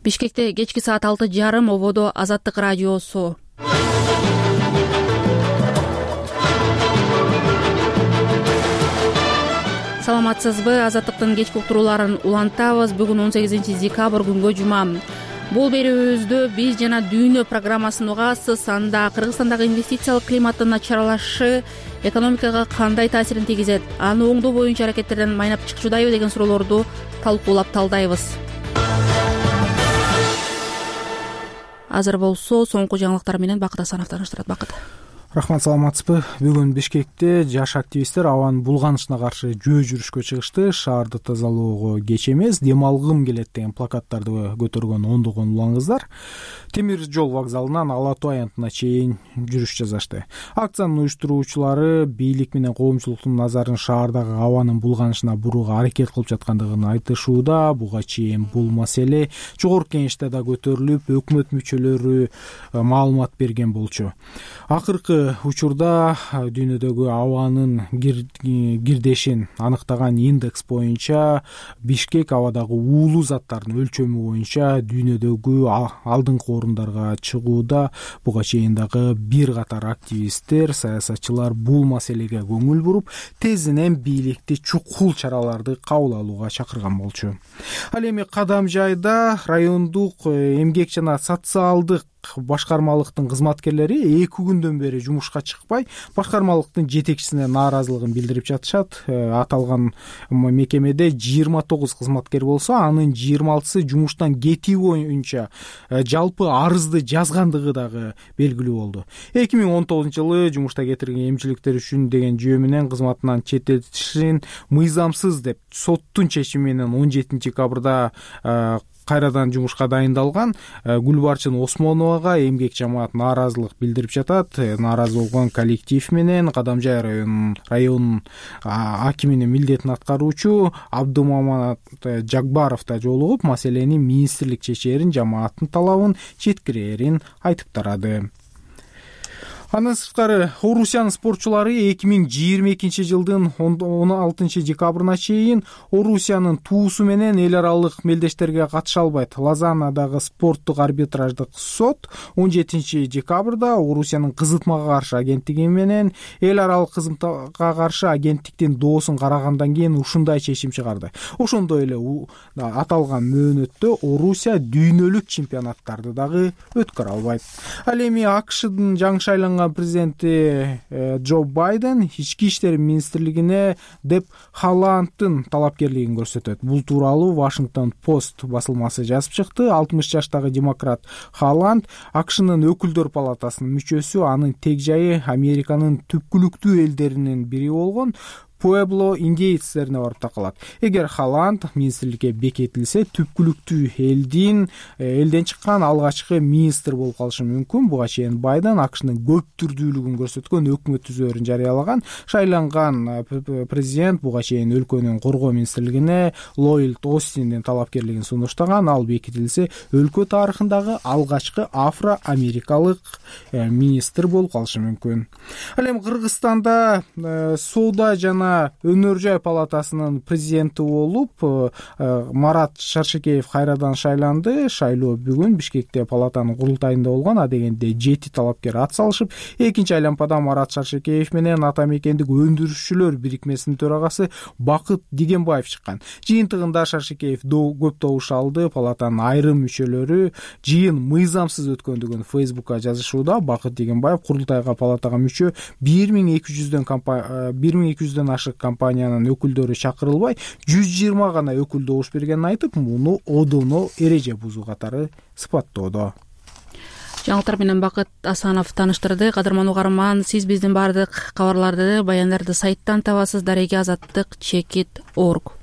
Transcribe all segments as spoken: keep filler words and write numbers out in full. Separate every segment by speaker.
Speaker 1: Бишкекте кечки саат алты жарым ободо Азаттык радиосу. Саламатсызбы? Азаттыктын кечки уктурууларын улантабыз. Бүгүн он сегизинчи декабрь күнгө жума. Бул берүүбүздө биз жана дүйнө программасын угасыз. Анда Кыргызстандагы инвестициялык климаттын начарлашы экономикага кандай таасирин тийгизет, аны оңдоо боюнча аракеттерден майнап чыкчудайбы деген суроолорду талкуулап талдайбыз. Азыр болсо соңку жаңылыктар менен Бакыт Асанов тааныштырат. Бакыт.
Speaker 2: Рахмат, саламатсызбы? Бүгүн Бишкекте жаш активисттер абанын булганышына каршы жөө жүрүшкө чыгышты. Шаарды тазалоого кеч эмес, дем алгым келет деген плакаттарды көтөргөн ондогон улан кыздар темир жол вокзалынан Ала Тоо аянтына чейин жүрүш жасашты. Акциянын уюштуруучулары бийлик менен коомчулуктун назарын шаардагы абанын булганышына бурууга аракет кылып жаткандыгын айтышууда. Буга чейин бул маселе жогорку кеңеште да көтөрүлүп, өкмөт мүчөлөрү маалымат берген болчу. Акыркы учурда дүйнөдөгү абанын кирдешин аныктаган индекс боюнча Бишкек абадагы уулуу заттардын өлчөмү боюнча дүйнөдөгү алдыңкы орундарга чыгууда. Буга чейин дагы бир катар активисттер, саясатчылар бул маселеге көңүл буруп, тезинен бийликти чукул чараларды кабыл алууга чакырган болчу. Ал эми Кадамжайда райондук эмгек жана социалдык башкармалыктын кызматкерлери эки күндөн бери жумушка чыкпай, башкармалыктын жетекчисине нааразылыгын билдирип жатышат. Аталган мекемеде жыйырма тогуз кызматкер болсо, анын жыйырма алтысы жумуштан кетүү боюнча жалпы арызды жазгандыгы дагы белгилүү болду. эки миң он тогузунчу жылы жумушта кетирген эмчиликтер үчүн деген жөө менен кызматынан четтетишин мыйзамсыз деп соттун чечими менен он жетинчи декабрда кайрадан жумушка дайындалган Гүлбарчын Осмоновага эмгек жамаат нааразылык билдирип жатат. Нааразы болгон коллектив менен Кадамжай районунун районунун акиминин милдетин аткаруучу Абдымамат Жакбаров да жолугуп, маселени министрлик чечээрин, жамааттын талабын жеткирээрин айтып тарады. Андан сырткары Орусиянын спортчулары эки миң жыйырма экинчи жылдын он алтынчы декабрына чейин Орусиянын туусу менен эл аралык мелдештерге катыша албайт. Лозаннадагы спорттук арбитраждык сот он жетинчи декабрда Орусиянын кызытмага каршы агенттиги менен эл аралык кызытмага каршы агенттиктин доосун карагандан кийин ушундай чечим чыгарды. Ошондой эле аталган мөөнөттө Орусия дүйнөлүк чемпионаттарды дагы өткөрө албайт. Ал эми АКШдын жаңы шайланган президенти Джо Байден ички иштер министрлигине деп Халандтын талапкерлигин көрсөтөт. Бул тууралуу Вашингтон Пост басылмасы жазып чыкты. алтымыш жаштагы демократ Халанд АКШнын өкүлдөр палатасынын мүчөсү, анын тег жайы Американын түпкүлүктүү элдеринин бири болгон Пуэбло индейцтерине барып такалат. Эгер Халанд министрликке бекетилсе, түпкүлүктүү элдин элден чыккан алгачкы министр болуп калышы мүмкүн. Буга чейин Байден АКШнын көп түрдүүлүгүн көрсөткөн өкмөт түзөөрүн жарыялаган. Шайланган президент буга чейин өлкөнүн коргоо министрлигине Ллойд Остиндин талапкерлигин сунуштаган. Ал бекитилсе, өлкө тарыхындагы алгачкы афро-америкалык министр болуп калышы мүмкүн. Ал эми Кыргызстанда соода жана өнөр жай палатасынын президенти болуп Марат Шаршекеев кайрадан шайланды. Шайлоо бүгүн Бишкекте палатанын курултайында болгон. А дегенде жети талапкер ат салышып, экинчи айлампада Марат Шаршекеев менен Ата мекендик өндүрүшчүлөр бирикмесинин төрагасы Бакыт Дигенбаев чыккан. Жыйынтыгында Шаршекеев көп добуш алды. Палатанын айрым мүчөлөрү жыйын мыйзамсыз өткөндүгүн Фейсбукка жазышууда. Бакыт Дигенбаев курултайга палатага мүчө бир миң эки жүздөн бир миң эки жүздөн компаниянын өкүлдөрү чакырылбай, жүз жыйырма гана өкүл добуш бергенин айтып, муну одоно эреже бузуу катары сыпаттоодо.
Speaker 1: Жаңылыктар менен Бакыт Асанов тааныштырды. Кадырман угарман, сиз биздин бардык кабарларды, баяндарды сайттан табасыз. Дареги азаттык чекит орг.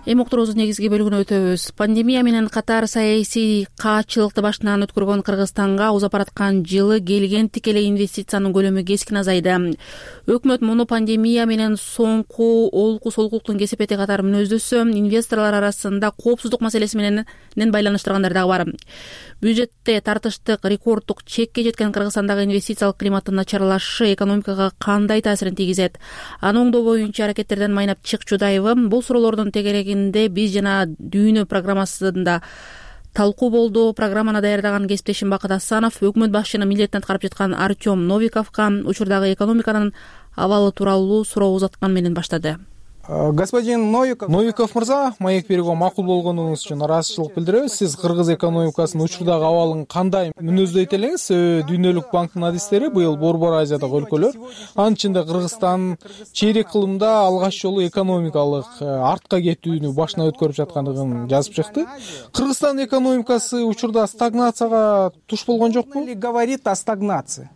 Speaker 1: Эми уктуруубуздун негизги бөлүгүнө өтөбүз. Пандемия менен катар саясий каатчылыкты башынан өткөргөн Кыргызстанга узап бараткан жылы келген тикелей инвестициянын көлөмү кескин азайды. Өкмөт муну пандемия менен соңку олку солкулуктун кесепети катары мүнөздөсө, инвесторлор арасында коопсуздук маселеси менен байланыштыргандар дагы бар. Бюджетте тартыштык рекорддук чекке жеткен Кыргызстандагы инвестициялык климаттын начарлашы экономикага кандай таасирин тийгизет? Аны оңдоо боюнча аракеттерден Майнап Чыкчудаева бул суроолордун тегерегинде биз жана дүйнө программасында талкуу болду. Программаны даярдаган кесиптешим Бакыт Асанов өкмөт башчынын милдетин аткарып жаткан Артем Новиковго учурдагы экономиканын абалы тууралуу суроо узаткан менен баштады.
Speaker 2: Господин Новиков, Новиков мырза, маек берүүгө макул болгонуңуз үчүн ыраазычылык билдиребиз. Сиз кыргыз экономикасынын учурдагы абалын кандай мүнөздөйт элеңиз? Дүйнөлүк банктын адистери быйыл Борбор Азиядагы өлкөлөр, анын ичинде Кыргызстан чейрек кылымда алгач жолу экономикалык артка кетүүнү башынан өткөрүп жаткандыгын жазып чыкты. Кыргызстан экономикасы учурда стагнацияга туш болгон жокпу?
Speaker 3: Говорит о стагнации.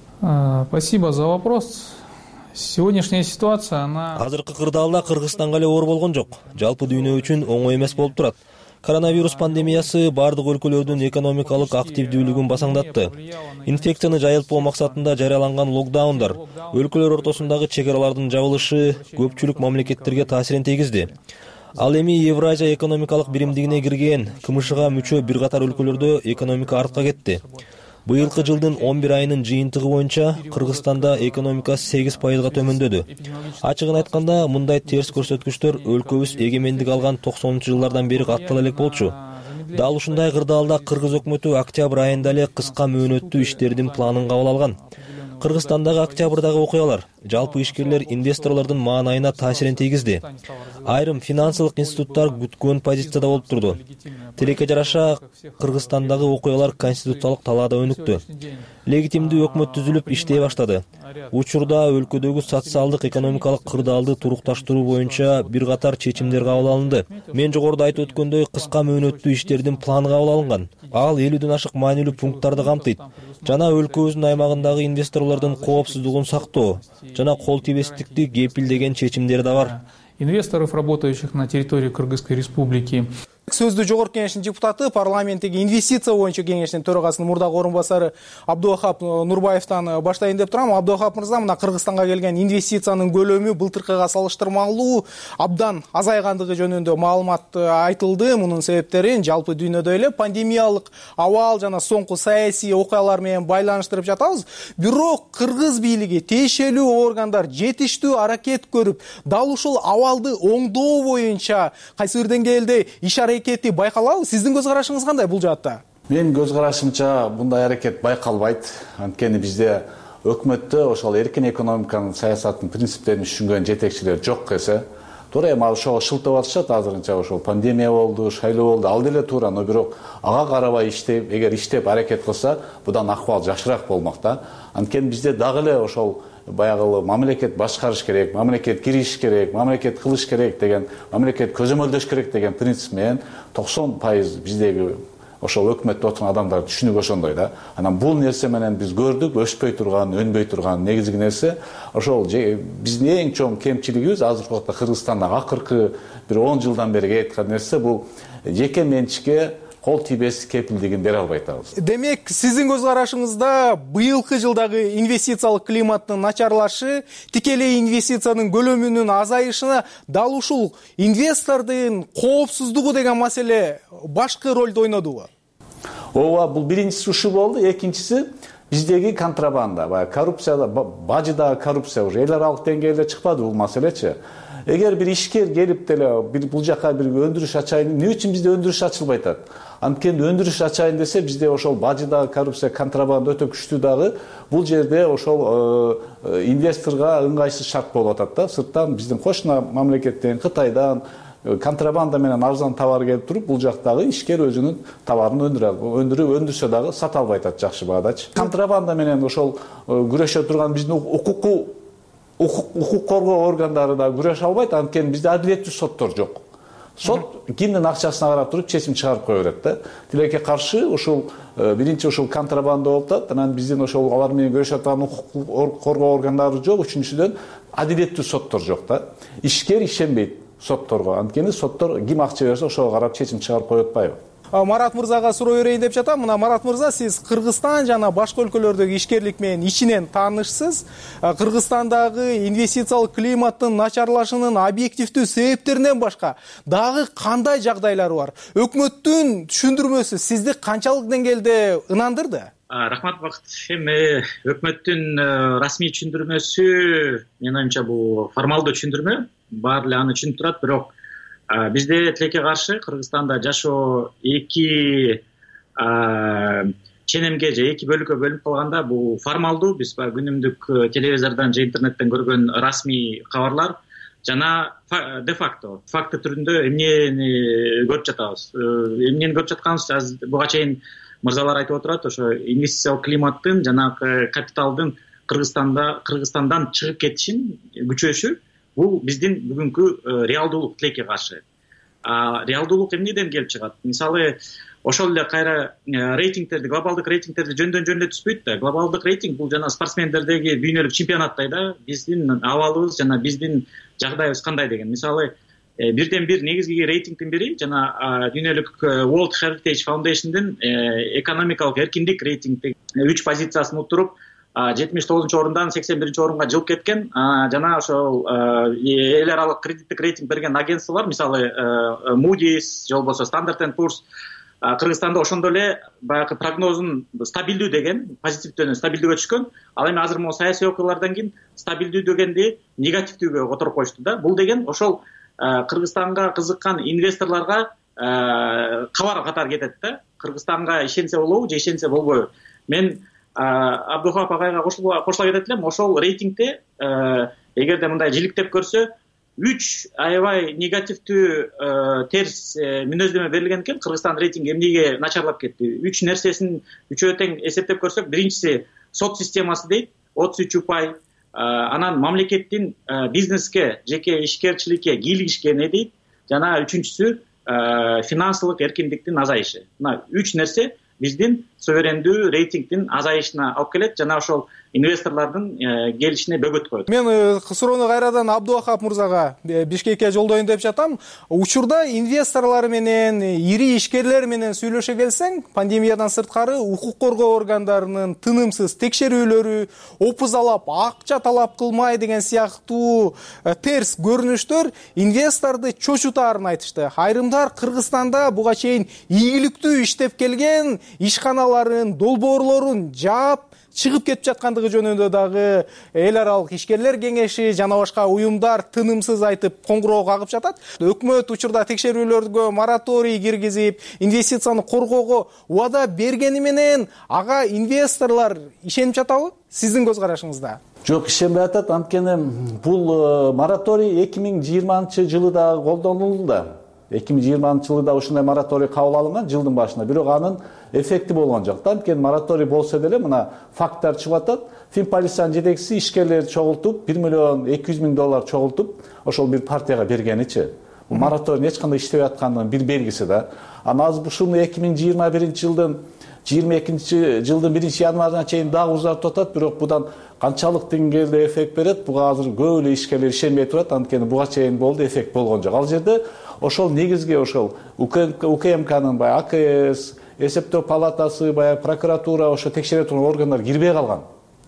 Speaker 4: Спасибо за вопрос. Сегодняшняя ситуация, она...
Speaker 5: Азыркы кырдаалда Кыргызстанга эле оор болгон жок. Жалпы дүйнө үчүн оңой эмес болуп турат. Коронавирус пандемиясы бардык өлкөлөрдүн экономикалык активдүүлүгүн басаңдатты. Инфекцияны жайылтпоо максатында жарыяланган локдаундар, өлкөлөр ортосундагы чек аралардын жабылышы көпчүлүк мамлекеттерге таасирин тийгизди. Ал эми Евразия экономикалык биримдигине кирген КМШга мүчө бир катар өлкөлөрдө экономика артка кетти. Быйылкы жылдын он бир айынын жыйынтыгы боюнча Кыргызстанда экономика сегиз пайызга төмөндөдү. Ачыгын айтканда, мындай терс көрсөткүчтөр өлкөбүз эгемендик алган токсонунчу жылдардан бери каттала элек болчу. Дал ушундай кырдаалда Кыргыз өкмөтү октябрь айында эле кыска мөөнөттүү иштердин планын кабыл алган. Кыргызстандагы октябрдагы окуялар жалпы ишкерлер, инвесторлордун маанайына таасирин тийгизди. Айрым финансылык институттар күткөн позицияда болуп турду. Тилекке жараша Кыргызстандагы окуялар конституциялык талаада өнүктү. Легитимдүү өкмөт түзүлүп иштей баштады. Учурда өлкөдөгү социалдык экономикалык кырдаалды турукташтыруу боюнча бир катар чечимдер кабыл алынды. Мен жогоруда айтып өткөндөй, кыска мөөнөттүү иштердин планы кабыл алынган. Ал элүүдөн ашык маанилүү пункттарды камтыйт. Жана өлкөбүздүн аймагындагы инвесторлордун коопсуздугун сактоо жана кол тийбестикти кепилдеген чечимдери да бар.
Speaker 4: Инвесторов, работающих на территории Кыргызской республики.
Speaker 3: Сөздү жогорку кеңештин депутаты, парламенттеги инвестиция боюнча кеңештин төрагасынын мурдагы орун басары Абдувахап Нурбаевтан баштайын деп турам. Абдувахап мырза, мына Кыргызстанга келген инвестициянын көлөмү былтыркыга салыштырмалуу абдан азайгандыгы жөнүндө маалымат айтылды. Мунун себептерин жалпы дүйнөдө эле пандемиялык абал жана соңку саясий окуялар менен байланыштырып жатабыз. Бирок кыргыз бийлиги, тиешелүү органдар жетиштүү аракет көрүп, дал ушул абалды оңдоо боюнча кайсы бир деңгээлде иш аракети байкалабы? Сиздин көз карашыңыз кандай бул жаатта?
Speaker 6: Мен көз карашымча мындай аракет байкалбайт. Анткени бизде өкмөттө ошол эркин экономиканын саясаттын принциптерин түшүнгөн жетекчилер жок эсе. Туура эми ошого шылтап атышат азырынча, ошол пандемия болду, шайлоо болду, ал деле туура, но бирок ага карабай иштеп, эгер иштеп аракет кылса, будан акыбал жакшыраак болмок да. Анткени бизде дагы эле ошол баягы мамлекет башкарыш керек, мамлекет кириш керек, мамлекет кылыш керек деген, мамлекет көзөмөлдөш керек деген принцип менен токсон пайыз биздеги ошол өкмөттө отурган адамдар түшүнүк ошондой да. Анан бул нерсе менен биз көрдүк, өспөй турган, өнбөй турган негизги нерсе ошол биздин эң чоң кемчилигибиз азыркы убакта Кыргызстанда акыркы бир он жылдан бери кеткан нерсе бул жеке менчикке кол тийбестик кепилдигин бере албай атабыз.
Speaker 3: Демек, сиздин көз карашыңызда быйылкы жылдагы инвестициялык климаттын начарлашы, тикелей инвестициянын көлөмүнүн азайышына дал ушул инвестордун коопсуздугу деген маселе башкы ролду ойнодубу?
Speaker 6: Ооба, бул биринчиси ушу болду, экинчиси биздеги контрабанда, баягы коррупцияда, бажыдагы коррупция уже эл аралык деңгээлде чыкпады бул маселечи. Эгер бир ишкер келип деле бир бул жака бир өндүрүш ачайын, эмне үчүн бизде өндүрүш ачылбай атат? Анткени өндүрүш ачайын десе бизде ошол бажыдагы коррупция, контрабанда өтө күчтүү дагы, бул жерде ошол инвесторго ыңгайсыз шарт болуп атат да. Сырттан биздин кошуна мамлекеттен, Кытайдан контрабанда менен арзан товар келип туруп, бул жактагы ишкер өзүнүн товарын өндүрүп, өндүрсө дагы сата албай атат жакшы баадачы. Контрабанда менен ошол күрөшө турган биздин укуктуу укук коргоо органдары да күрөшө албайт, анткени бизде адилеттүү соттор жок. Сот кимдин акчасына карап туруп чечим чыгарып кое берет да. Тилекке каршы ушул биринчи ушул контрабанда болуп атат, анан биздин ошол алар менен күрөшө турган укук коргоо органдары жок, үчүнчүдөн адилеттүү соттор жок да. Ишкер ишенбейт. сотторго. Анткени соттор ким акча берсе ошого карап чечим чыгарып коюп атпайбы?
Speaker 3: Марат мырзага суроо берейин деп жатам. Мына Марат мырза, сиз Кыргызстан жана башка өлкөлөрдөгү ишкерлик менен ичинен таанышсыз. Кыргызстандагы инвестициялык климаттын начарлашынын объективдүү себептеринен башка дагы кандай жагдайлар бар? Өкмөттүн түшүндүрмөсү сизди канчалык деңгээлде ынандырды?
Speaker 7: Рахмат Бакыт. Эми өкмөттүн расмий түшүндүрмөсү менин оюмча бул формалдуу түшүндүрмө. Баары эле аны түшүнүп турат, бирок бизде тилекке каршы Кыргызстанда жашоо эки ченемге же эки бөлүккө бөлүнүп калганда бул формалдуу, биз баягы күнүмдүк телевизордон же интернеттен көргөн расмий кабарлар жана де факто, факты түрүндө эмнени көрүп жатабыз. Эмнени көрүп жатканыбыз азыр буга чейин мырзалар айтып отурат, ошо инвестициялык климаттын жанагы капиталдын Кыргызстанда Кыргызстандан чыгып кетишин күчөшү. Бул биздин бүгүнкү реалдуулук тилекке каршы. Реалдуулук эмнеден келип чыгат? Мисалы, ошол эле кайра рейтингтерди, глобалдык рейтингтерди жөндөн жөн эле түспөйт да. Глобалдык рейтинг бул жана спортсмендердеги дүйнөлүк чемпионаттай да. Биздин абалыбыз жана биздин жагдайыбыз кандай деген. Мисалы, бирден бир негизги рейтингдин бири жана дүйнөлүк World Heritage Foundation'дин экономикалык эркиндик рейтингдеги үч позициясын утуруп жетимиш тогузунчу орундан сексен биринчи орунга жылып кеткен жана ошол эл аралык кредиттик рейтинг берген агентство бар. Мисалы, Moody's же болбосо Standard and Poor's Кыргызстанда ошондо эле баягы прогнозун стабилдүү деген, позитивдөн стабилдүүгө түшкөн. Ал эми азыр могу саясий окуялардан кийин стабилдүү дегенди негативдүүгө которуп коюшту да. Бул деген ошол Кыргызстанга кызыккан инвесторлорго кабар катары кетет да. Кыргызстанга ишенсе болобу же ишенсе болбойбу? Мен Абдухап агайга кошула кетет элем. Ошол рейтингде эгерде мындай жиликтеп көрсө, үч аябай негативдүү терс мүнөздөмө берилген экен. Кыргызстан рейтинги эмнеге начарлап кетти? Үч нерсесин үчөө тең эсептеп көрсөк, биринчиси сот системасы дейт, отуз үч упай. Анан мамлекеттин бизнеске, жеке ишкерчиликке кийлигишке не дейт? Жана үчүнчүсү финансылык эркиндиктин азайышы. Мына үч нерсе биздин суверендүү рейтингдин азайышына алып келет жана ошол инвесторлордун келишине бөгөт коет.
Speaker 3: Мен суроону кайрадан Абдувахап мырзага Бишкекке жолдоюн деп жатам. Учурда инвесторлор менен, ири ишкерлер менен сүйлөшө келсең, пандемиядан сырткары укук коргоо органдарынын тынымсыз текшерүүлөрү, опузалап акча талап кылмай деген сыяктуу терс көрүнүштөр инвесторду чочутаарын айтышты. Айрымдар Кыргызстанда буга чейин ийгиликтүү иштеп келген ишканаларын, долбоорлорун жаап чыгып кетип жаткандыгы жөнүндө дагы эл аралык ишкерлер кеңеши жана башка уюмдар тынымсыз айтып коңгуроо кагып жатат. Өкмөт учурда текшерүүлөргө мораторий киргизип, инвестицияны коргоого убада бергени менен ага инвесторлор ишенип жатабы? Сиздин көз карашыңызда?
Speaker 6: Жок, ишенбей атат. Анткени бул мораторий эки миң жыйырманчы жылы да колдонулду да. эки миң жыйырманчы жылы да ушундай мораторий кабыл алынган жылдын башында. Бирок анын эффекти болгон жок. Анткени мораторий болсо деле мына факттар чыгып атат. Финполициянын жетекчиси ишкерлерди чогултуп, бир миллион эки жүз миң доллар чогултуп, ошол бир партияга бергеничи. Бул мораторий эч кандай иштебей аткандыгынын бир белгиси да. Анан азыр ушуну эки миң жыйырма биринчи жылдын жыйырма экинчи жылдын биринчи январына чейин дагы узартып атат, бирок будан канчалык деңгээлде эффект берет, буга азыр көп эле ишкерлер ишенбей турат. Анткени буга чейин болду, эффект болгон жок. Ал жерде ошол негизги ошол УКМКнын баягы АКС, эсептөө палатасы, баягы прокуратура, ошо текшере турган органдар кирбей калган.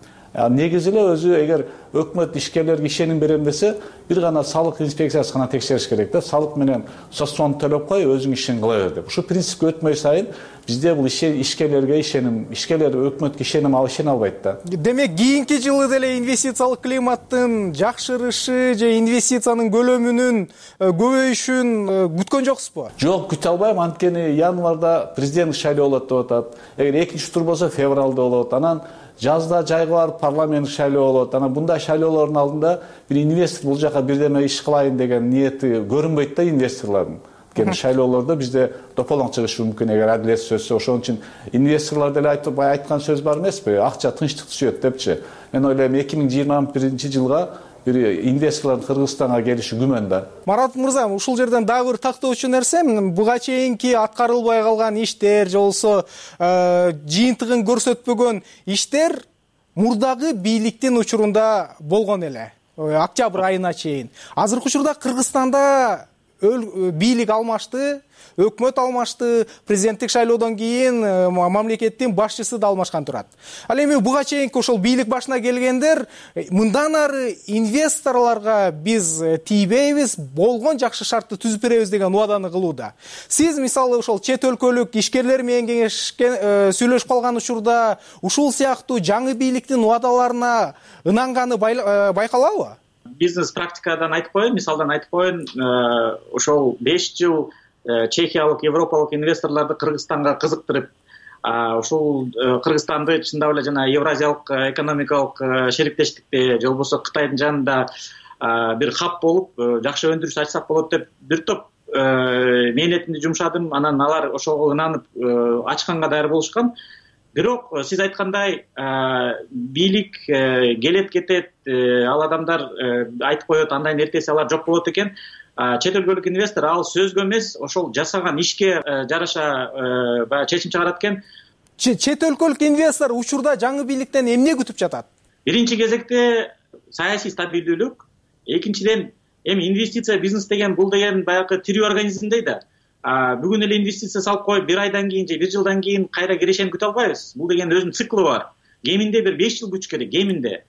Speaker 6: Негизи эле өзү эгер өкмөт ишкерлерге ишеним берем десе, бир гана салык инспекциясы гана текшериш керек да. Салык менен соцфонд төлөп кой, өзүң ишин кыла бер деп. Ушу принципке өтмөй сайын бизде бул ишкерлерге ишеним, ишкерлер өкмөткө ишеним алып ишене албайт да.
Speaker 3: Демек, кийинки жылы деле инвестициялык климаттын жакшырышы же инвестициянын көлөмүнүн көбөйүшүн күткөн жоксузбу? Жок,
Speaker 6: күтө албайм. Анткени январда президенттик шайлоо болот деп атат. Эгер экинчи тур болсо февралда болот. Анан жазда жайга барып парламенттик шайлоо болот. Анан мындай шайлоолордун алдында бир инвестор бул жака бирдеме иш кылайын деген ниети көрүнбөйт да инвесторлордун. Анткени шайлоолордо бизде тополоң чыгышы мүмкүн эгер адилет сөзсө. Ошон үчүн инвесторлор деле айтып айткан сөз бар эмеспи? Акча тынчтык түшөт депчи. Мен ойлойм эки миң жыйырма биринчи жылга бир инвесторлордун Кыргызстанга келиши күмөн да.
Speaker 3: Марат мырза, ушул жерден дагы бир тактоочу нерсе, буга чейинки аткарылбай калган иштер же болсо жыйынтыгын көрсөтпөгөн иштер мурдагы бийликтин учурунда болгон эле. октябрь айына чейин. Азыркы учурда Кыргызстанда бийлик алмашты, өкмөт алмашты, президенттик шайлоодон кийин мамлекеттин башчысы да алмашкан турат. Ал эми буга чейинки ошол бийлик башына келгендер мындан ары инвесторлорго биз тийбейбиз, болгон жакшы шартты түзүп беребиз деген убаданы кылууда. Сиз мисалы ошол чет өлкөлүк ишкерлер менен кеңешкен сүйлөшүп калган учурда ушул сыяктуу жаңы бийликтин убадаларына ынанганы байкалабы?
Speaker 7: Бизнес практикадан айтып коеюн, мисалдан айтып коеюн, ошол беш жыл чехиялык, европалык инвесторлорду Кыргызстанга кызыктырып, ушул Кыргызстанды чындап эле жана Евразиялык экономикалык шериктештикте же болбосо Кытайдын жанында бир хаб болуп, жакшы өндүрүш ачсак болот деп бир топ мээнетимди жумшадым. Анан алар ошого ынанып ачканга даяр болушкан. Бирок сиз айткандай бийлик келет кетет, ал адамдар айтып коет, андан эртеси алар жок болот экен. Чет өлкөлүк инвестор ал сөзгө эмес, ошол жасаган ишке жараша баягы чечим чыгарат экен.
Speaker 3: Чет өлкөлүк инвестор учурда жаңы бийликтен эмне күтүп жатат?
Speaker 7: Биринчи кезекте саясий стабилдүүлүк, экинчиден эми инвестиция бизнес деген бул деген баягы тирүү организмдей да. Бүгүн эле инвестиция салып коюп, бир айдан кийин же бир жылдан кийин кайра кирешени күтө албайбыз. Бул деген өзүнүн циклы бар. Кеминде бир беш жыл күтүш керек, кеминде.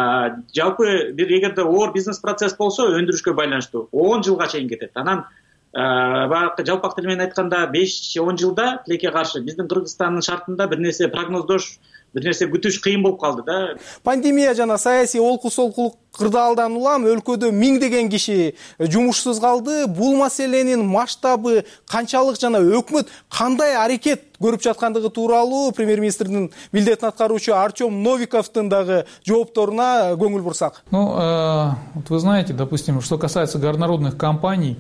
Speaker 7: Жалпы бир эгерде оор бизнес процесс болсо, өндүрүшкө байланыштуу он жылга чейин кетет. Анан баягы жалпак тил менен айтканда беш он жылда тилекке каршы биздин Кыргызстандын шартында бир нерсе прогноздош, бир нерсе күтүш кыйын болуп калды да.
Speaker 3: Пандемия жана саясий олку-солкулук кырдаалдан улам өлкөдө миңдеген киши жумушсуз калды. Бул маселенин масштабы канчалык жана өкмөт кандай аракет көрүп жаткандыгы тууралуу премьер-министрдин милдетин аткаруучу Артем Новиковдун дагы жоопторуна көңүл бурсак.
Speaker 4: Ну, э, вот вы знаете, допустим, что касается горнорудных компаний,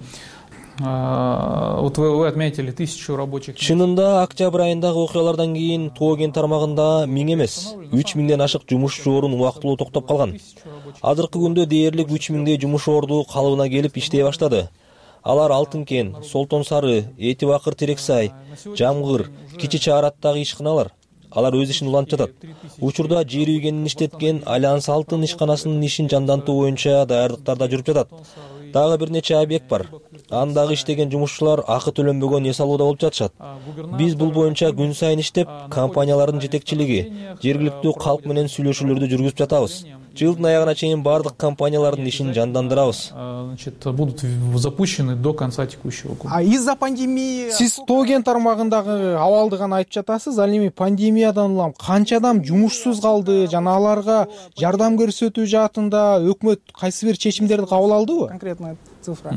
Speaker 4: вот вы, вы отметили тысячу рабочих.
Speaker 5: Чынында октябрь айындагы окуялардан кийин Тоген тармагында миң эмес, үч миңден ашык жумушчу орун убактылуу токтоп калган. Азыркы күндө дээрлик үч миңдей жумуш орду калыбына келип иштей баштады. Алар Алтын кен, Солтон Сары, Эти Бакыр Терексай, Жамгыр, Кичи Чаараттагы ишканалар. Алар өз ишин улантып жатат. Учурда жер үйгенин иштеткен Альянс Алтын ишканасынын ишин жандантуу боюнча даярдыктар да жүрүп жатат. Дагы бир нече объект бар. Андагы иштеген жумушчулар акы төлөнбөгөн эс алууда болуп жатышат. Биз бул боюнча күн сайын иштеп, компаниялардын жетекчилиги, жергиликтүү калк менен сүйлөшүүлөрдү жүргүзүп жатабыз. Жылдын аягына чейин бардык компаниялардын ишин жандандырабыз.
Speaker 4: Значит, будут запущены до конца текущего года.
Speaker 3: А из-за пандемии сиз Тоген тармагындагы абалды гана айтып жатасыз. Ал эми пандемиядан улам канча адам жумушсуз калды, жана аларга жардам көрсөтүү жаатында өкмөт кайсы бир чечимдерди кабыл алдыбы? Конкретно цифра.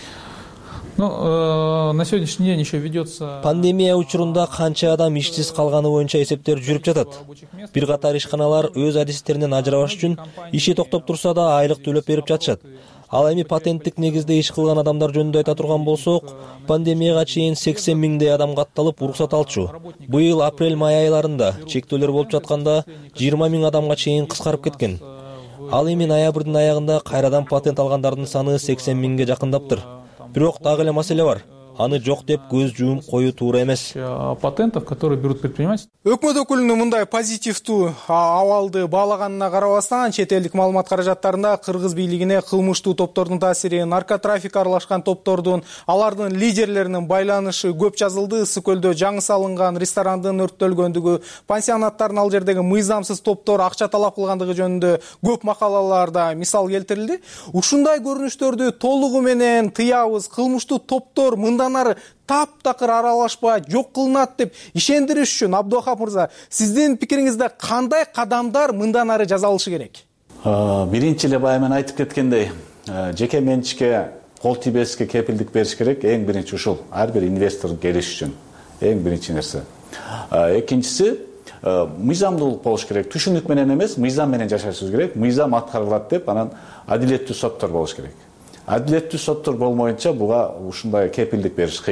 Speaker 4: Ну, э, на сегодняшний день еще ведется.
Speaker 5: Пандемия учурунда канча адам ишсиз калганы боюнча эсептер жүрүп жатат. Бир катар ишканалар өз адистеринен ажырабаш үчүн иши токтоп турса да айлык төлөп берип жатышат. Ал эми патенттик негизде иш кылган адамдар жөнүндө айта турган болсок, пандемияга чейин сексен миңдей адам катталып уруксат алчу. Быйыл апрель-май айларында чектөөлөр болуп жатканда жыйырма миң адамга чейин кыскарып кеткен. Ал эми ноябрдын аягында кайрадан патент алгандардын саны сексен миңге жакындаптыр. Бирок дагы эле маселе бар. Аны жок деп көз жуум коюу туура эмес.
Speaker 4: Патентов, которые берут предприниматели.
Speaker 3: Өкмөт өкүлүнүн мындай позитивдүү абалды баалаганына карабастан, чет элдик маалымат каражаттарында кыргыз бийлигине кылмыштуу топтордун таасири, наркотрафик аралашкан топтордун, алардын лидерлеринин байланышы көп жазылды. Ысык көлдө жаңы салынган ресторандын өрттөлгөндүгү, пансионаттардын ал жердеги мыйзамсыз топтор акча талап кылгандыгы жөнүндө көп макалаларда мисал келтирилди. Ушундай көрүнүштөрдү толугу менен тыябыз, кылмыштуу топтор мындан ары таптакыр аралашпай жок кылынат деп ишендириш үчүн Абдыохап мырза, сиздин пикириңизде кандай кадамдар мындан ары жасалышы керек?
Speaker 6: Биринчи эле баягы мен айтып кеткендей, жеке менчикке кол тийбеске кепилдик бериш керек. Эң биринчи ушул, ар бир инвестор келиш үчүн эң биринчи нерсе. Экинчиси, мыйзамдуулук болуш керек. Түшүнүк менен эмес, мыйзам менен жашашыбыз керек. Мыйзам аткарылат деп, анан адилеттүү соттор болуш керек. Адилеттүү соттор болмоюнча буга ушундай кепилдик бериш кыйын.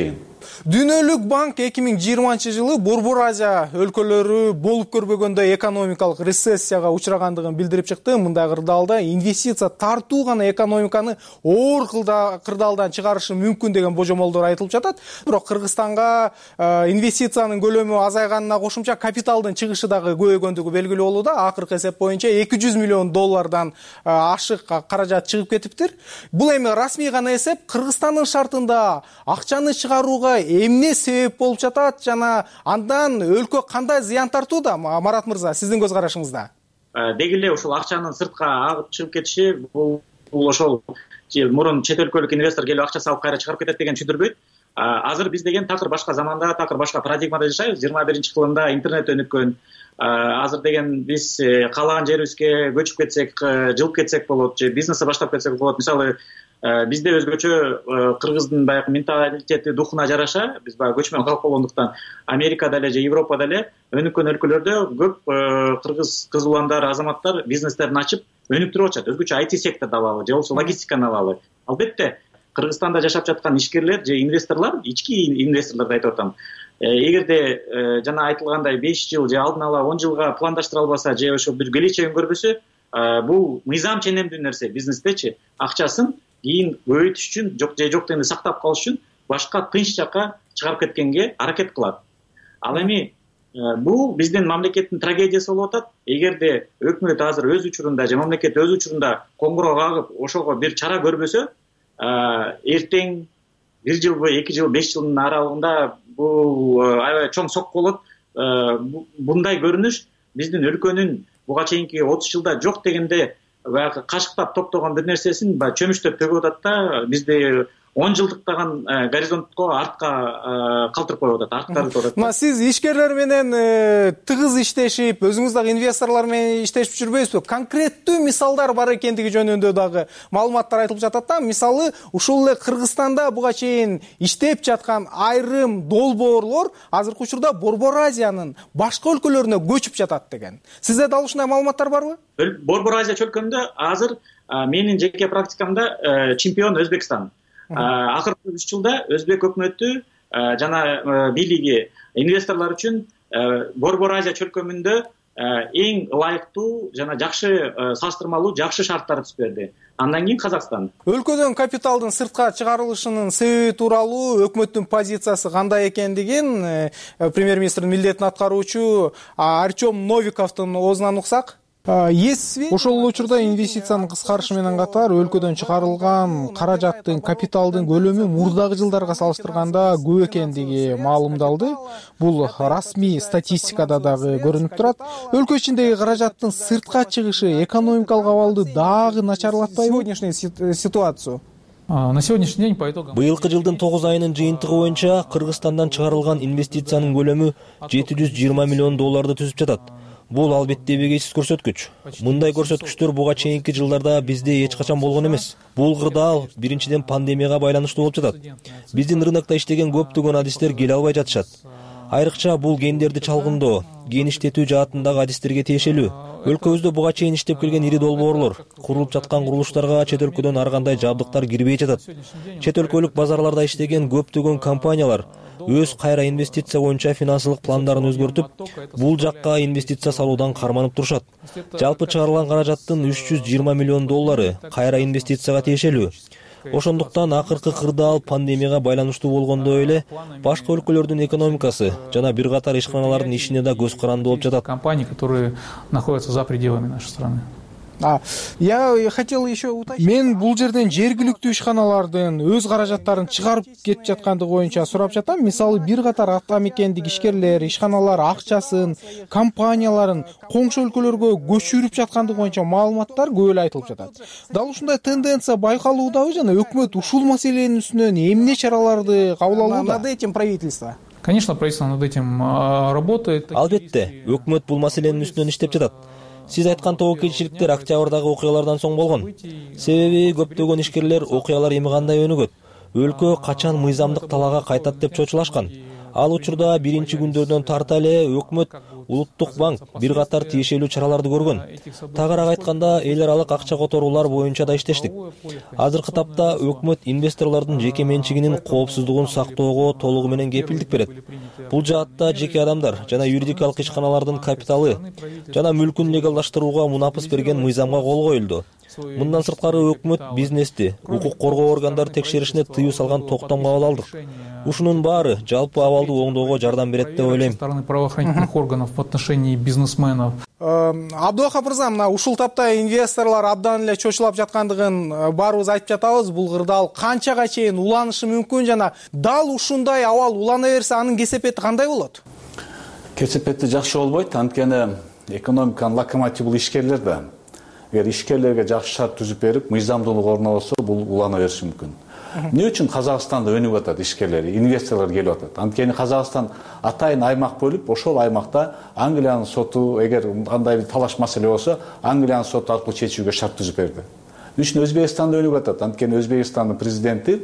Speaker 3: Дүйнөлүк банк эки миң жыйырманчы жылы Борбор Азия өлкөлөрү болуп көрбөгөндөй экономикалык рецессияга учурагандыгын билдирип чыкты. Мындай кырдаалда инвестиция тартуу гана экономиканы оор кырдаалдан чыгарышы мүмкүн деген божомолдор айтылып жатат. Бирок Кыргызстанга инвестициянын көлөмү азайганына кошумча капиталдын чыгышы дагы көбөйгөндүгү белгилүү болууда. Акыркы эсеп боюнча эки жүз миллион доллардан ашык каражат чыгып кетиптир. Бул эми расмий гана эсеп. Кыргызстандын шартында акчаны чыгарууга эмне себеп болуп жатат жана андан өлкө кандай зыян тартууда? Марат мырза, сиздин көз карашыңызда.
Speaker 7: Деги эле ушул акчанын сыртка агып чыгып кетиши бул ошол мурун чет өлкөлүк инвестор келип акча салып кайра чыгарып кетет деген түшүндүрбөйт. Азыр биз деген такыр башка заманда, такыр башка парадигмада жашайбыз. жыйырма биринчи кылымда интернет өнүккөн. Азыр деген биз каалаган жерибизге көчүп кетсек, жылып кетсек болот, же бизнести баштап кетсек болот. Мисалы, бизде өзгөчө кыргыздын баягы менталитети, духуна жараша, биз баягы көчмөн калк болгондуктан Америкада эле же Европада эле өнүккөн өлкөлөрдө көп кыргыз кыз уландар, азаматтар бизнестерин ачып өнүктүрүп атышат. Өзгөчө ай ти секторду алалы, же болбосо логистиканы алалы. Албетте, Кыргызстанда жашап жаткан ишкерлер же инвесторлор, ички инвесторлорду айтып атам. Эгерде жана айтылгандай беш жыл же алдын ала он жылга пландаштыра албаса, же ошо бир келечегин көрбөсө, бул мыйзам ченемдүү нерсе бизнестечи. Акчасын кийин көбөйтүш үчүн, жок же жок дегенде сактап калыш үчүн башка тынч жакка чыгарып кеткенге аракет кылат. Ал эми бул биздин мамлекеттин трагедиясы болуп атат. Эгерде өкмөт азыр өз учурунда же мамлекет өз учурунда коңгуроо кагып, ошого бир чара көрбөсө, эртең бир жылбы, эки жыл, беш жылдын аралыгында бул аябай чоң сокку болот. Мындай көрүнүш биздин өлкөнүн буга чейинки отуз жылда жок дегенде баягы кашыктап топтогон бир нерсесин баягы чөмүчтөп төгүп атат да, бизди он жылдыктаган горизонтко артка калтырып коюп атат, арткарып атат.
Speaker 3: Мына сиз ишкерлер менен тыгыз иштешип, өзүңүз дагы инвесторлор менен иштешип жүрбөйсүзбү? Конкреттүү мисалдар бар экендиги жөнүндө дагы маалыматтар айтылып жатат да. Мисалы, ушул эле Кыргызстанда буга чейин иштеп жаткан айрым долбоорлор азыркы учурда Борбор Азиянын башка өлкөлөрүнө көчүп жатат деген. Сизде дал ушундай маалыматтар барбы?
Speaker 7: Борбор Азия чөлкөмдө азыр менин жеке практикамда чемпион Өзбекстан. Акыркы үч жылда Өзбек өкмөтү жана бийлиги инвесторлор үчүн Борбор Азия чөлкөмүндө эң ылайыктуу жана жакшы салыштырмалуу жакшы шарттарды түзүп берди. Андан кийин Казакстан.
Speaker 3: Өлкөдөн капиталдын сыртка чыгарылышынын себеби тууралуу өкмөттүн позициясы кандай экендигин премьер-министрдин милдетин аткаруучу Артем Новиковдун оозунан уксак. Ошол учурда инвестициянын кыскарышы менен катар өлкөдөн чыгарылган каражаттын, капиталдын көлөмү мурдагы жылдарга салыштырганда көп экендиги маалымдалды. Бул расмий статистикада дагы көрүнүп турат. Өлкө ичиндеги каражаттын сыртка чыгышы экономикалык абалды дагы начарлатпайбы? Сегодняшнюю ситуацию.
Speaker 4: На сегодняшний день по итогам
Speaker 5: быйылкы жылдын тогуз айынын жыйынтыгы боюнча Кыргызстандан чыгарылган инвестициянын көлөмү жети жүз жыйырма миллион долларды түзүп жатат. Бул албетте бегейсиз көрсөткүч. Мындай көрсөткүчтөр буга чейинки жылдарда бизде эч качан болгон эмес. Бул кырдаал биринчиден пандемияга байланыштуу болуп жатат. Биздин рынокто иштеген көптөгөн адистер келе албай жатышат. Айрыкча бул гендерди чалгындоо, ген иштетүү жаатындагы адистерге тиешелүү. Өлкөбүздө буга чейин иштеп келген ири долбоорлор, курулуп жаткан курулуштарга чет өлкөдөн ар кандай жабдыктар кирбей жатат. Чет өлкөлүк базарларда иштеген көптөгөн компаниялар өз кайра инвестиция боюнча финансылык пландарын өзгөртүп, бул жакка инвестиция салуудан карманып турушат. Жалпы чыгарылган каражаттын үч жүз жыйырма миллион доллары кайра инвестицияга тиешелүү. Ошондуктан акыркы кырдаал пандемияга байланыштуу болгондой эле башка өлкөлөрдүн экономикасы жана бир катар ишканалардын ишине да көз каранды болуп жатат.
Speaker 4: Компании, которые находятся за пределами нашей страны.
Speaker 3: Я хотел еще уточнить. Мен бул жерден жергиликтүү ишканалардын өз каражаттарын чыгарып кетип жаткандыгы боюнча сурап жатам. Мисалы, бир катар ата мекендик ишкерлер, ишканалар акчасын, компанияларын коңшу өлкөлөргө көчүрүп жаткандыгы боюнча маалыматтар көп эле айтылып жатат. Дал ушундай тенденция байкалуудабы жана өкмөт ушул маселенин үстүнөн эмне чараларды кабыл алууда? Над этим правительство.
Speaker 4: Конечно, правительство над этим работает.
Speaker 5: Албетте, өкмөт бул маселенин үстүнөн иштеп жатат. Сиз айткан тобокелчиликтер октябрдагы окуялардан соң болгон. Себеби көптөгөн ишкерлер окуялар эми кандай өнүгөт, өлкө качан мыйзамдык талаага кайтат деп чочулашкан. Ал учурда биринчи күндөрдөн тарта эле өкмөт Улуттук банк бир катар тиешелүү чараларды көргөн. Тагыраак айтканда, эл аралык акча которуулар боюнча да иштештик. Азыркы тапта өкмөт инвесторлордун жеке менчигинин коопсуздугун сактоого толугу менен кепилдик берет. Бул жаатта жеке адамдар жана юридикалык ишканалардын капиталы жана мүлкүн легалдаштырууга мунапыс берген мыйзамга кол коюлду. Мындан сырткары өкмөт бизнести, укук коргоо органдары текшеришине тыюу салган токтом кабыл алдык. Ушунун баары жалпы абалды оңдоого жардам берет деп ойлойм.
Speaker 4: Стороны правоохранительных органов в отношении бизнесменов.
Speaker 3: Абдыахап мырза, мына ушул тапта инвесторлор абдан эле чочулап жаткандыгын баарыбыз айтып жатабыз. Бул кырдаал канчага чейин уланышы мүмкүн жана дал ушундай абал улана берсе анын кесепети кандай болот?
Speaker 6: Кесепети жакшы болбойт, анткени экономиканын локомотивы бул ишкерлер да. Эгер ишкерлерге жакшы шарт түзүп берип, мыйзамдуулук орнотсо, бул улана бериши мүмкүн. Эмне үчүн Казакстанда өнүгүп атат ишкерлер, инвесторлор келип атат? Анткени Казакстан атайын аймак бөлүп, ошол аймакта Англиянын соту, эгер кандай бир талаш маселе болсо, Англиянын соту аркылуу чечүүгө шарт түзүп берди. Үчүн Өзбекстанда өнүгүп атат. Анткени Өзбекстандын президенти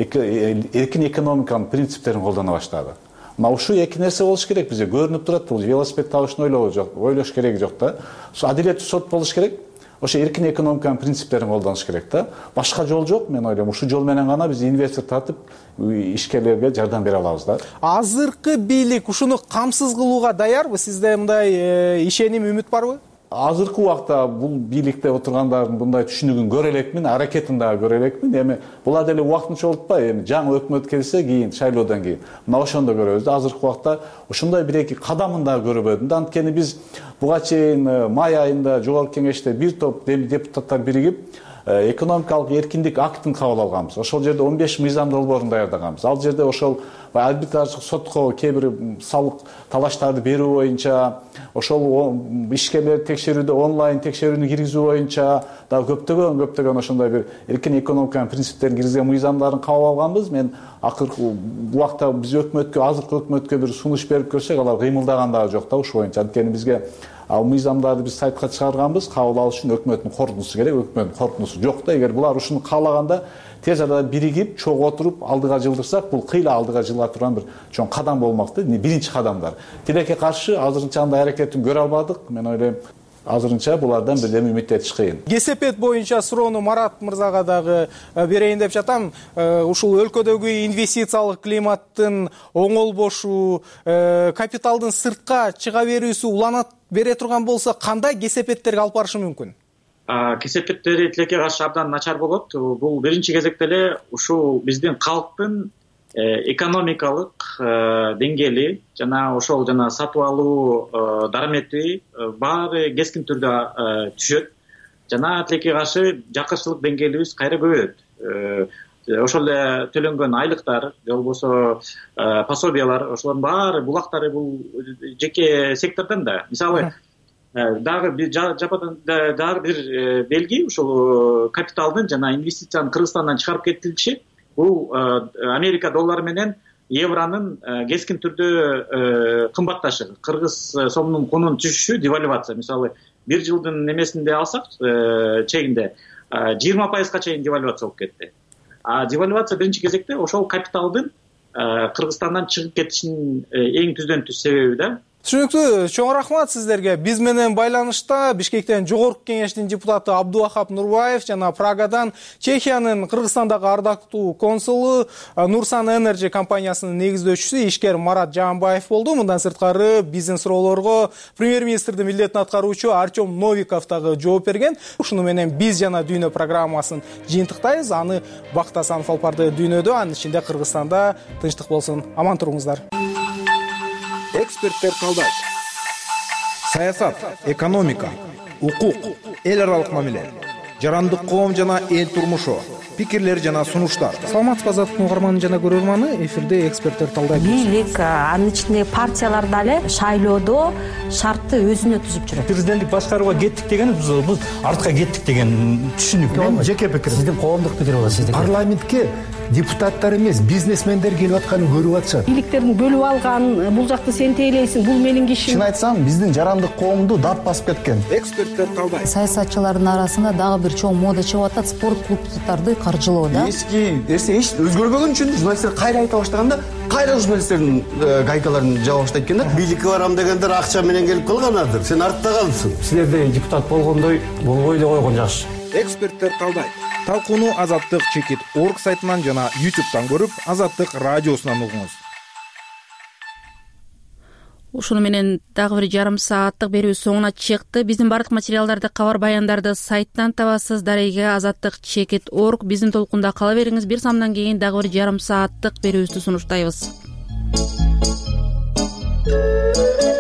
Speaker 6: эркин экономиканын принциптерин колдоно баштады. Мына ушул эки нерсе болуш керек бизге. Көрүнүп турат, бул велосипед табышын ойлоо жок, ойлош кереги жок да. Адилеттүү сот болуш керек. Ошо эркин экономиканын принциптерин колдонуш керек да. Башка жол жок, мен ойлойм. Ушул жол менен гана биз инвестор тартып, ишкерлерге жардам бере алабыз да. Азыркы
Speaker 3: бийлик ушуну камсыз кылууга даярбы? Сизде мындай ишеним, үмүт барбы?
Speaker 6: Азыркы убакта бул бийликте отургандардын мындай түшүнүгүн көрө элекмин, аракетин дагы көрө элекмин. Эми булар деле убактынча болуппайбы? Эми жаңы өкмөт келсе кийин, шайлоодон кийин. Мына ошондо көрөбүз да. Азыркы убакта ошондой бир-эки кадамын дагы көрбөдүм да. Анткени биз буга чейин май айында жогорку кеңеште бир топ депутаттар биригип экономикалык эркиндик актын кабыл алганбыз. Ошол жерде он беш мыйзам долбоорун даярдаганбыз. Ал жерде ошол арбитраждык сотко кээ бир салык талаштарды берүү боюнча, ошол ишкерлерди текшерүүдө онлайн текшерүүнү киргизүү боюнча дагы көптөгөн көптөгөн ошондой бир эркин экономиканын принциптерин киргизген мыйзамдарын кабыл алганбыз. Мен акыркы убакта биз өкмөткө, азыркы өкмөткө бир сунуш берип көрсөк, алар кыймылдаган дагы жок да ушул боюнча. Анткени бизге ал мыйзамдарды биз сайтка чыгарганбыз, кабыл алыш үчүн өкмөттүн корутундусу керек. Өкмөттүн корутундусу жок да. Эгер булар ушуну каалаганда тез арада биригип, чогуу отуруп алдыга жылдырсак, бул кыйла алдыга жылга турган бир чоң кадам болмок да. Биринчи кадамдар. Тилекке каршы азырынча андай аракетин көрө албадык. Мен ойлойм, азырынча булардан бирдеме үмүттетиш кыйын.
Speaker 3: Кесепет боюнча суроону Марат мырзага дагы берейин деп жатам. Ушул өлкөдөгү инвестициялык климаттын оңолбошу, капиталдын сыртка чыга берүүсү улана бере турган болсо, кандай кесепеттерге алып барышы мүмкүн?
Speaker 7: Кесепеттери тилекке каршы абдан начар болот. Бул биринчи кезекте эле ушул биздин калктын экономикалык деңгээли жана ошол жана сатып алуу дарамети баары кескин түрдө түшөт жана тилекке каршы жакырчылык деңгээлибиз кайра көбөйөт. Ошол эле төлөнгөн айлыктар же болбосо пособиялар, ошолордун баары булактары бул жеке сектордон да. Мисалы дагы бир жападан дагы бир белги ушул капиталдын жана инвестициянын Кыргызстандан чыгарып кетилиши, бул Америка доллары менен евронун кескин түрдө кымбатташы, кыргыз сомунун кунунун түшүшү, девальвация. Мисалы бир жылдын немесинде алсак, чегинде жыйырма пайызга чейин девальвация болуп кетти. А девальвация биринчи кезекте ошол капиталдын Кыргызстандан чыгып кетишинин эң түздөн түз себеби да.
Speaker 3: Түшүнүктүү, чоң рахмат сиздерге. Биз менен байланышта Бишкектен жогорку кеңештин депутаты Абдыахап Нурбаев жана Прагадан Чехиянын Кыргызстандагы ардактуу консулу Нурсан Energy компаниясынын негиздөөчүсү ишкер Марат Жаанбаев болду. Мындан сырткары биздин суроолорго премьер-министрдин милдетин аткаруучу Артем Новиков дагы жооп берген. Ушуну менен биз жана дүйнө программасын жыйынтыктайбыз. Аны Бакыт Асанов алып барды дүйнөдө, анын ичинде Кыргызстанда. Тынчтык болсун. Аман туруңуздар.
Speaker 8: Эксперттер талдайт. Саясат, экономика, укук, эл аралык мамиле, жарандык коом жана эл турмушу, пикирлер жана сунуштар.
Speaker 3: Саламатсызбы, азаттык угарманы жана көрөрманы, эфирде эксперттер талдайт.
Speaker 9: Бийлик, анын ичинде партиялар дагы шайлоодо шартты өзүнө түзүп жүрөт.
Speaker 10: Президенттик башкарууга кеттик деген биз артка кеттик деген түшүнүк.
Speaker 11: Мен жеке пикирим. Сиздин коомдук пикир болот, сиздин. Парламентке депутаттар эмес, бизнесмендер келип атканын көрүп атышат.
Speaker 9: Бийликтердин бөлүп алган, бул жакты сен тейлейсиң, бул менин кишим.
Speaker 11: Чын айтсам, биздин жарандык коомду дат басып кеткен.
Speaker 8: Эксперттер талдайт.
Speaker 12: Саясатчылардын арасында дагы бир чоң мода чыгып атат, спорт клубдарды
Speaker 9: каржылоо да.
Speaker 12: Эски нерсе эч өзгөрбөгөн үчүн журналисттер кайра айта баштаганда кайра журналисттердин гайкаларын жаба баштайт экен да.
Speaker 13: Бийликке барам дегендер акча менен келип калганадыр. Сен артта калдсың.
Speaker 10: Силерде депутат болгондой болбой эле койгон жакшы.
Speaker 8: Эксперттер талдайт. Талкууну Азаттык чекит орг сайтынан жана ютубтан көрүп, Азаттык радиосунан угуңуз.
Speaker 1: Ушуну менен дагы бир жарым сааттык берүү соңуна чыкты. Биздин бардык материалдарды, кабар баяндарды сайттан табасыз. Дареге азаттык чекит орг. Биздин толкунда кала бериңиз. Бир самдан кийин дагы бир жарым сааттык берүүбүздү сунуштайбыз.